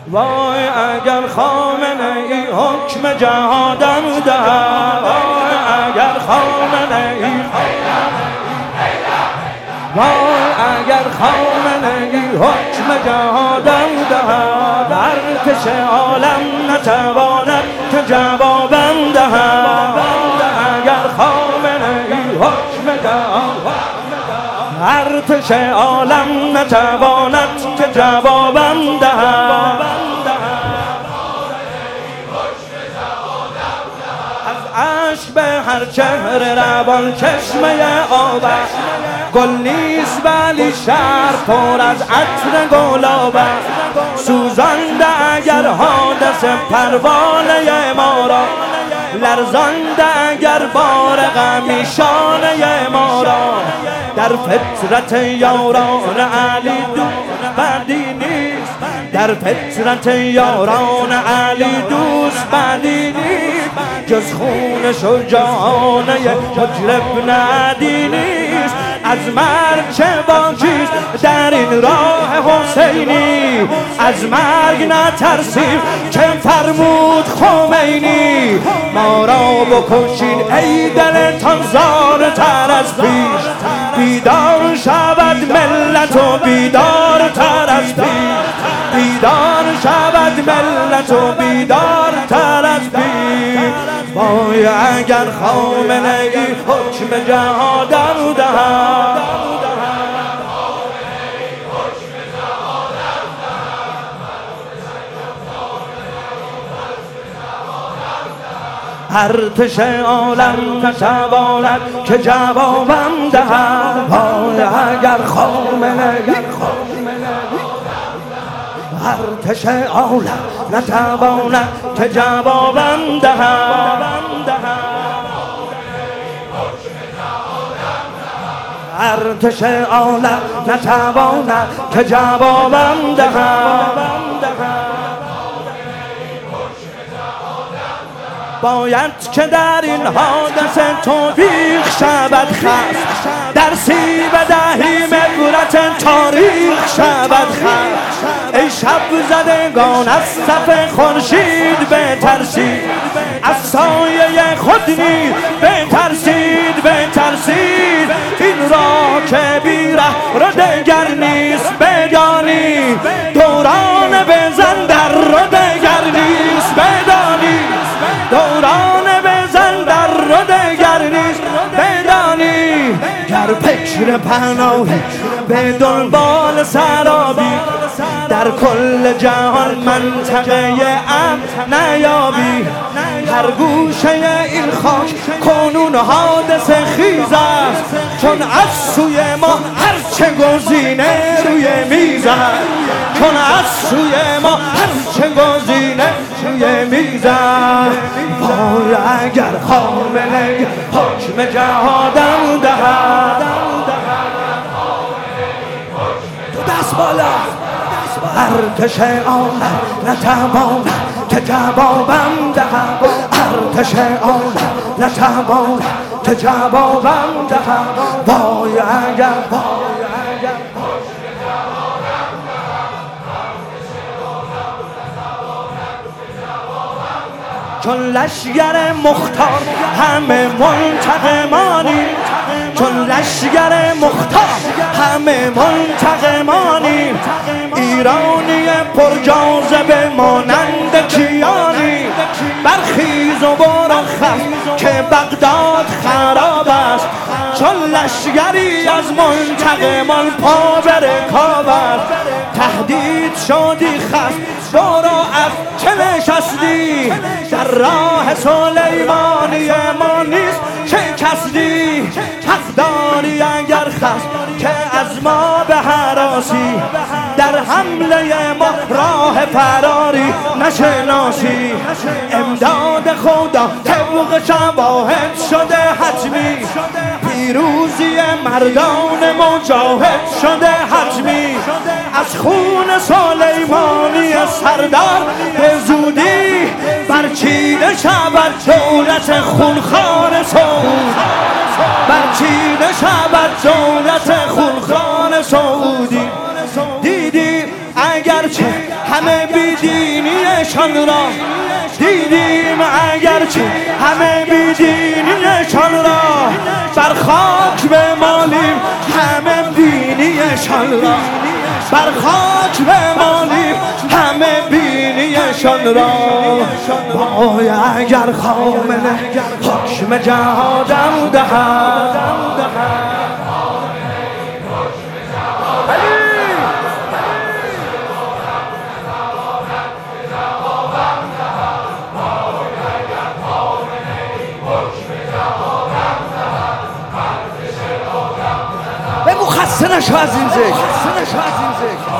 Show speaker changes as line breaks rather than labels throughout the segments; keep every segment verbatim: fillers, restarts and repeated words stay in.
وای اگر خامنه ای حکم جهادم دهد، وای اگر خامنه ای وای اگر خامنه ای حکم جهادم دهد، ارتش عالم نتواند که جوابم دهد. اگر خامنه ای حکم جهادم، ارتش عالم نتواند که جوابم دهد. از عشق به هر چهره روان چشمه آب است، گل نیست ولی شهر پر از عطر گلاب است. سوزانده اگر حادثه پروانه ما را، لرزانده اگر بار غمی شانه ما را. در فطرت یاران علی دوست بدی نیست، در فطرت یاران علی دوست بدی نیست، جز خون شجاعانه مجرب ندی نیست. از مرگ چه باکیست در این راه حسینی، از مرگ نترسیم که فرمود خمینی. ما را بکشین ای دلتان زارتر از پیش، بیدار شود ملت و بیدار تر از پیش، بیدار شود ملت و بیدار تر از پیش. وای اگر خامنه ای حکم جهادم دهد، ارتش عالم نتواند که جوابم دهد. وای اگر خامنه ای ارتش عالم نتواند که جوابم دهد. ارتش عالم نتواند که جوابم دهد. باید که در این حادثه توفیق شود خست، درسی بدهیم عبرت تاریخ شود خست. ای شب زدگان از صف خورشید بترسید، از سایه خود نیز بترسید بترسید. این را که بی ره را دگر نیست بدانید، دوران بزن در را دگر نیست بدانید، دوران بزن در را دگر نیست بدانید. گر فکر پناهی به دنبال سرابی، در کل جهان منطقه امن نیابی. هر گوشه این خاک کنون حادثه خیز است، چون از سوی ما هرچه گزینه روی میز است، چون از سوی ما هرچه گزینه روی میز است. وای اگر خامنه حکم جهادم دهد، تو دست بالا. ارتش عالم نتواند که جوابم دهد، ارتش عالم نتواند که جوابم دهد. وای اگر وای اگر چون لشگر مختار همه منتقمانی، چون لشگر مختار همه منتقمانی. ایرانی پر جاذبه مانند کیانی، برخیز و برو خف که بغداد خراب است. چون لشگری از منتقمان پا به رکاب است، تهدید شدی خف برو از چه نشستی، در راه سلیمانی ما نیست شکستی. حق داری اگر خست که از ما به هراسی، در حمله ما راه فراری نشناسی. امداد خدا طبق شواهد شده حتمی، پیروزی مردان مجاهد شده حتمی. از خون سلیمانی سردار به زودی برچیده شود دولت خونخوار سعود، برچیده شود دولت خونخوار سعودی. دیدی اگرچه همه بی بیدینیشان را دیدیم، اگرچه همه بیدینیشان را بر خاک بمالیم، همه بینیشان را بر خاک بمالیم، همه بینیشان را. وای اگر خامنه حکم جهادم دهد، بگو خسته نشو از این ذکر، خسته نشو از این ذکر.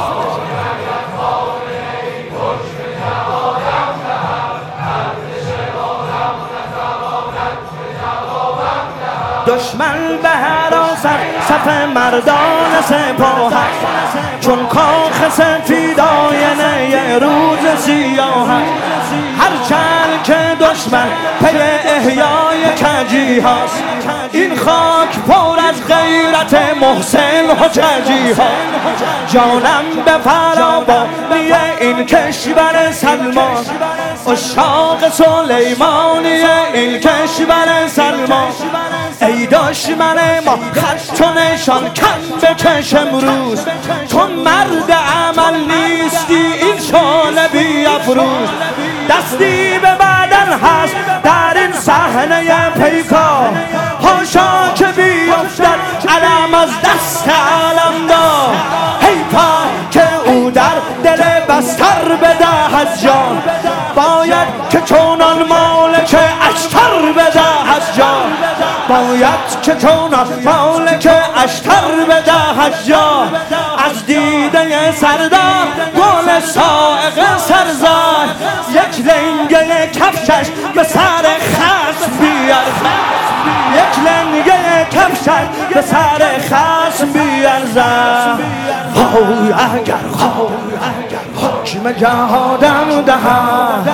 دشمن به حراست صف مردان سپاه، چون کاخ سفیدای نی روز سیاه. هرچند که دشمن پی احیای کجی هاست، این خاک پر از غیرت محسن حججی ها. جانم به فراوانی این کشور سلمان، عشاق سلیمانی این کشور سلمان. ای دشمن ما خط و نشان کم بکش امروز، تو مرد عمل نیستی این شعله بیافروز. دستی به بدن هست در این صحنه پیکار، حاشا که بیفتد علم از دست علمدار. حیفا که او در دل بستر بدهد جان، باید که چونان مالک اشتر بدهد جان. باید که چونان مالک اشتر بدهد جان. از دیده سردار گل سائق سرزاد، یک لنگه کفشش به سر خصم بیارزد، یک لنگه کفشش به سر خصم بیارزد. وای اگر حکم جهادم دهد،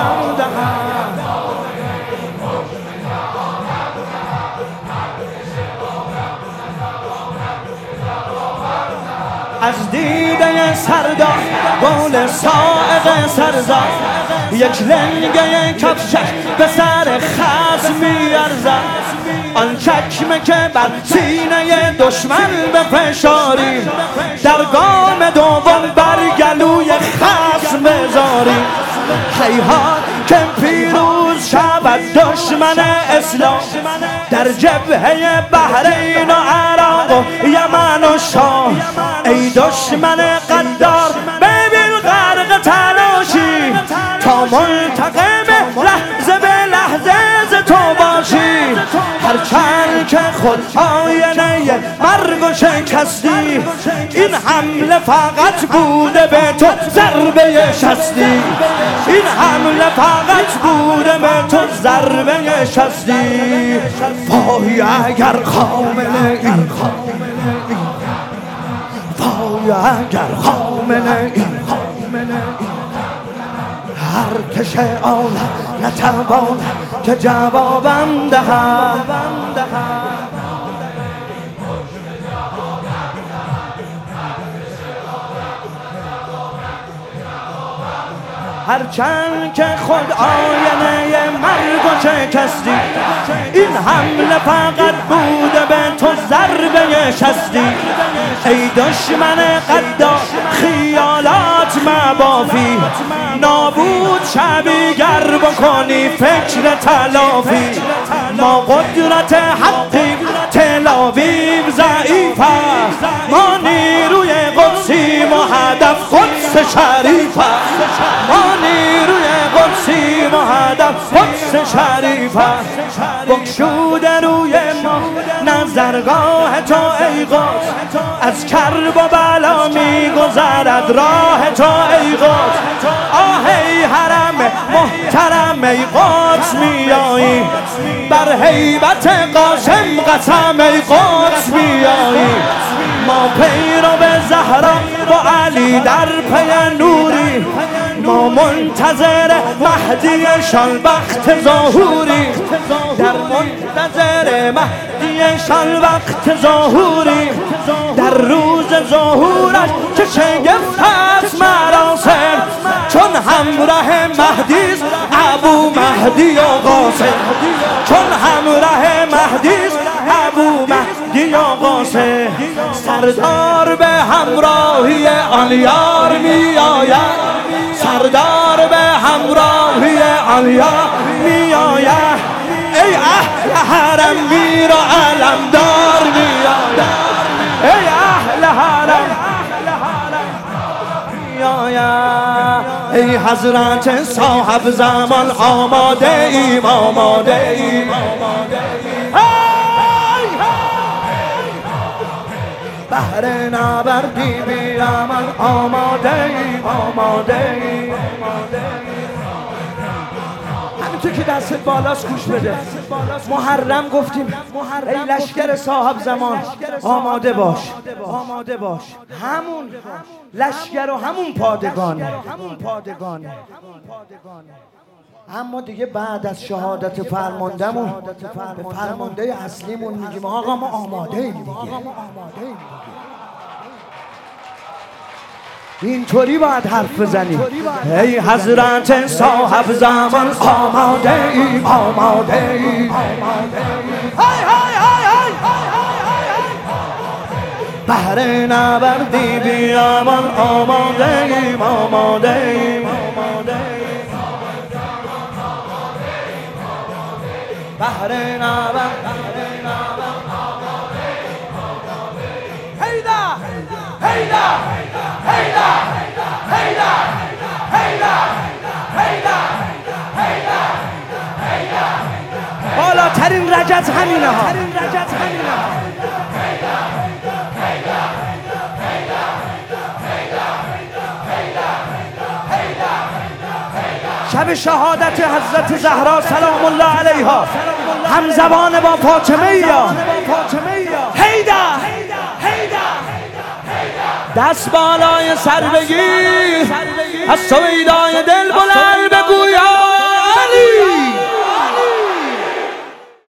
از دیده سردار گل سائق سرزاد، یک لنگه کفشش به سر خصم میارزد. آن چکمه که بر سینه دشمن بفشاریم، در گام دوم بر گلوی خصم بذاریم. هیهات که پیروز شود دشمن اسلام، در جبهه بحرین و عراق و یمن و شام. ای دشمن قدار ببین غرق تلاشی، تا منتقم لحظه به لحظه ز تو باشی. هرچند که خود آینه مرگ و شکستی، این حمله فقط بوده به تو ضربه شستی. این حمله فقط بوده به تو ضربه شستی. وای اگر خامنه این وای اگر خامنه این هر کش آن نتوان که جوابم دهد. هرچند که خود آینه مرگ و شکستی، این حمله فقط بوده به تو ضربه شستی. ای دشمن قدار خیالات مبافی، نابود شبی گر بکنی فکر تلافی. ما قدرت حقیم تل آویو ضعیف است، ما نیروی قدسیم و هدف قدس شریف است. ما نیروی قدسیم و هدف قدس شریف است. بگشوده روی ما نظرگاه تو ای قدس، از کرب و بلا می گذرد راه تو ای قدس. آه ای حرم محترم ای قدس میایی، بر هیبت قاسم قسم ای قدس میایی. ما پیرو زهرا و علی در پی نوری، ما منتظر مهدی شان وقت ظهوری. در منتظر مهدی شان وقت ظهوری، در روز ظهورش که شگفت است مراسم، چون هم همراه مهدیست ابو مهدی و قاسم، چون همراه مهدیست ابو مهدی و قاسم. سردار به همراهی آن یار می آید، سردار به همراهی آن یار می آید. ای اهل حرم میر و علمدار می آید، ای اهل حرم می آید. ای حضرت صاحب زمان آماده ایم، آماده ایم، آماده ایم. بهر نبردی بیامن آماده ایم، آماده ایم. همینطور که دستت بالاست گوش بده. محرم گفتیم ای لشکر صاحب زمان آماده باش، آماده باش. همون لشکر و همون پادگانه، همون پادگانه. اما دیگه بعد از شهادت فرماندهمون به فرمانده اصلیمون میگیم آقا ما آماده ایم دیگه. اینطوری باید حرف بزنیم. ای حضرت صاحب زمان آماده ایم، آماده ایم. های های های های بهر نبردی بیامان آماده ایم، آماده ایم. بهر نبرد هیدا هیدا هیدا هیدا هیدا هیدا هیدا بالاترین رجز همینه ها، رجز همینه ها. شب شهادت حضرت زهرا سلام الله علیها هم زبان با فاطمه یا هیدا دست بالای سر بگیر از سویدای دل بلند بگو